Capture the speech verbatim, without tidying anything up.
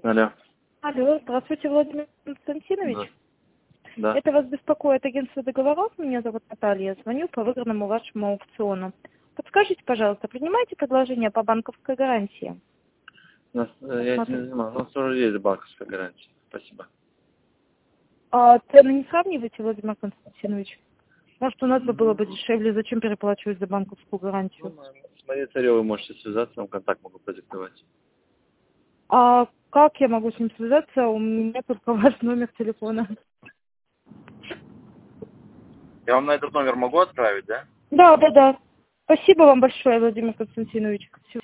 Алло. Алло, здравствуйте, Владимир Константинович. Да. Это вас беспокоит агентство договоров. Меня зовут Наталья. Я звоню по выигранному вашему аукциону. Подскажите, пожалуйста, принимаете предложение по банковской гарантии? У нас, э, я этим не занимаюсь. У нас тоже есть банковская гарантия. Спасибо. А цены не сравниваете, Владимир Константинович? Может, у нас бы было бы дешевле. Зачем переплачивать за банковскую гарантию? Ну, с Марией Царевой можете связаться, вам контакт могу продиктовать. А как я могу с ним связаться? У меня только ваш номер телефона. Я вам на этот номер могу отправить, да? Да, да, да. Спасибо вам большое, Владимир Константинович. Всего